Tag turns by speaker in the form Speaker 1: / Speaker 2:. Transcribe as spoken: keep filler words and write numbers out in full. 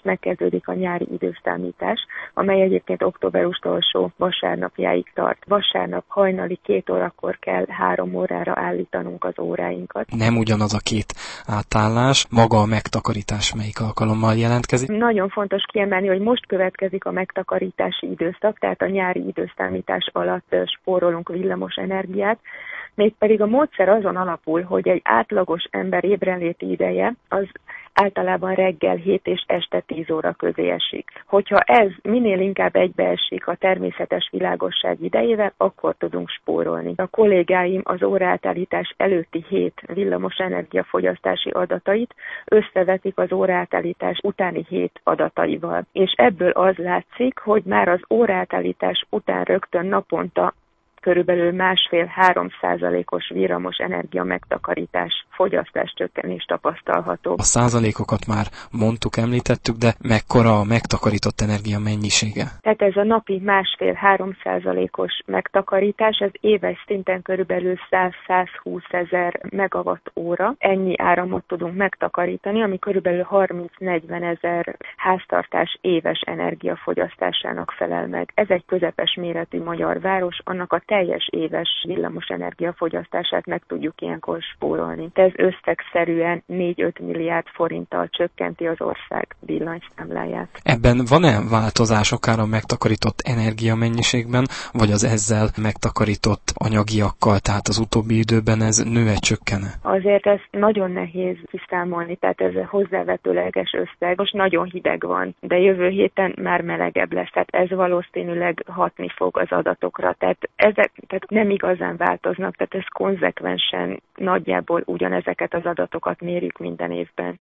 Speaker 1: most megkezdődik a nyári időszámítás, amely egyébként október utolsó vasárnapjáig tart. Vasárnap hajnali két órakor kell három órára állítanunk az óráinkat.
Speaker 2: Nem ugyanaz a két átállás, maga a megtakarítás melyik alkalommal jelentkezik?
Speaker 1: Nagyon fontos kiemelni, hogy most következik a megtakarítási időszak, tehát a nyári időszámítás alatt spórolunk villamos energiát, mégpedig a módszer azon alapul, hogy egy átlagos ember ébrenléti ideje az általában reggel hét és este tíz óra közé esik. Hogyha ez minél inkább egybeesik a természetes világosság idejével, akkor tudunk spórolni. A kollégáim az óraátállítás előtti hét villamos energiafogyasztási adatait összevetik az óraátállítás utáni hét adataival. És ebből az látszik, hogy már az óraátállítás után rögtön naponta körülbelül másfél-három százalékos villamos energia megtakarítás, fogyasztás csökkenés tapasztalható.
Speaker 2: A százalékokat már mondtuk, említettük, de mekkora a megtakarított energia mennyisége?
Speaker 1: Tehát ez a napi másfél-három százalékos megtakarítás, ez éves szinten körülbelül száz-százhúsz ezer megawatt óra. Ennyi áramot tudunk megtakarítani, ami körülbelül harminc-negyven ezer háztartás éves energiafogyasztásának felel meg. Ez egy közepes méretű magyar város, annak a teljes éves villamos energiafogyasztását meg tudjuk ilyenkor spórolni. Ez összegszerűen négy-öt milliárd forinttal csökkenti az ország villanyszámláját.
Speaker 2: Ebben van-e változás akár a megtakarított energiamennyiségben, vagy az ezzel megtakarított anyagiakkal, tehát az utóbbi időben ez nő-e, csökkene?
Speaker 1: Azért ez nagyon nehéz kiszámolni, tehát ez a hozzávetőleges összeg. Most nagyon hideg van, de jövő héten már melegebb lesz, tehát ez valószínűleg hatni fog az adatokra. Tehát ezek tehát nem igazán változnak, tehát ez konzekvensen nagyjából ugyanezeket az adatokat mérjük minden évben.